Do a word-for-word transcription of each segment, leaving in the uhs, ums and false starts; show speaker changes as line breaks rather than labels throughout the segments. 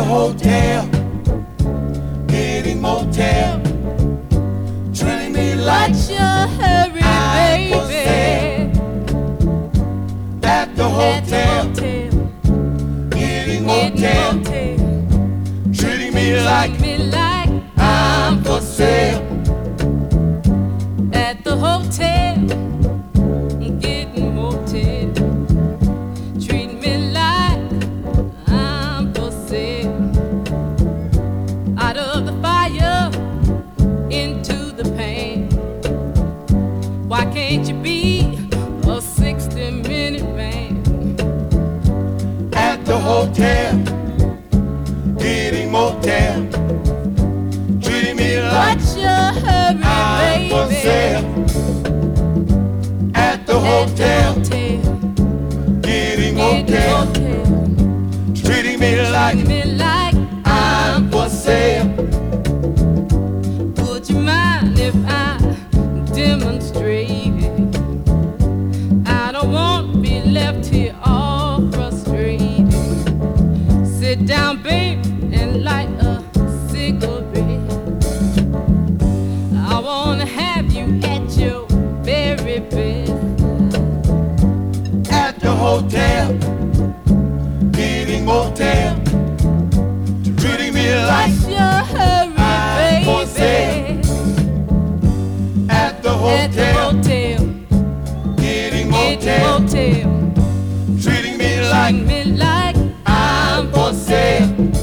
hotel, getting motel, treating me like
What's your hurry,
I'm for
baby?
sale. At the hotel,
At the hotel,
getting
getting
motel,
motel,
treating me like
treat me like
I'm for sale.
at the hotel, getting motel, treat me like I'm for sale. Out of the fire, into the pain. Why can't you be a sixty minute man?
At the hotel, getting motel, treating me like
What's your hurry,
I'm for
baby?
sale. At the
At the
hotel,
hotel,
getting
getting
motel,
motel,
treating me like
treat me like
I'm for sale.
Would you mind if I demonstrated? I don't want to be left here all frustrated. Sit down, babe, and light a cigarette. I want to have you at your very best.
At the hotel, getting motel, treating me like
What's your hurry,
I'm for
baby?
sale. At the
At the
hotel,
hotel,
getting
getting
motel,
motel,
treating me
treat
like
me like
I'm for sale.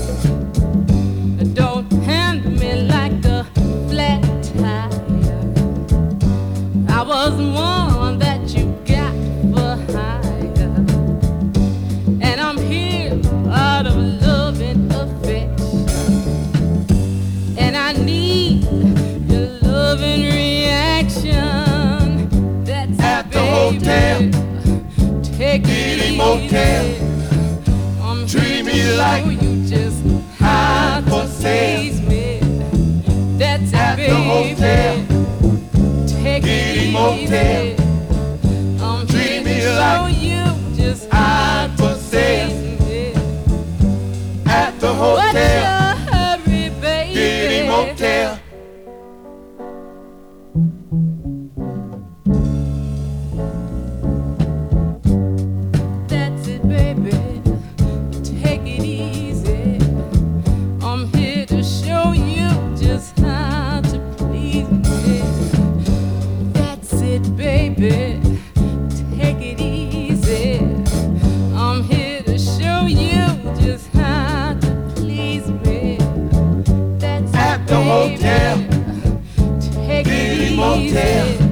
Don't handle me like a flat tire. I was one that you got for hire, and I'm here out of love and affection, and I need your love and reaction. That's
At
it,
the
baby.
hotel,
Take it
getting
easy.
motel,
I'm
treating
here
me
to
like
show you just how
I'm for
to
sale.
please me. That's
At
it,
the
baby.
hotel,
Take
getting
it
motel,
easy. I'm
treating
here
me
to
like
show you just how
I'm
to
for sale.
please me.
At the
What's
hotel,
your hurry, baby?
getting motel.
That's it, baby. Take it easy. I'm here to show you just how to please me. That's it, baby. Take it easy. I'm here to show you just how to please me. That's
At
it,
the
baby.
hotel,
Take it
getting
easy.
motel.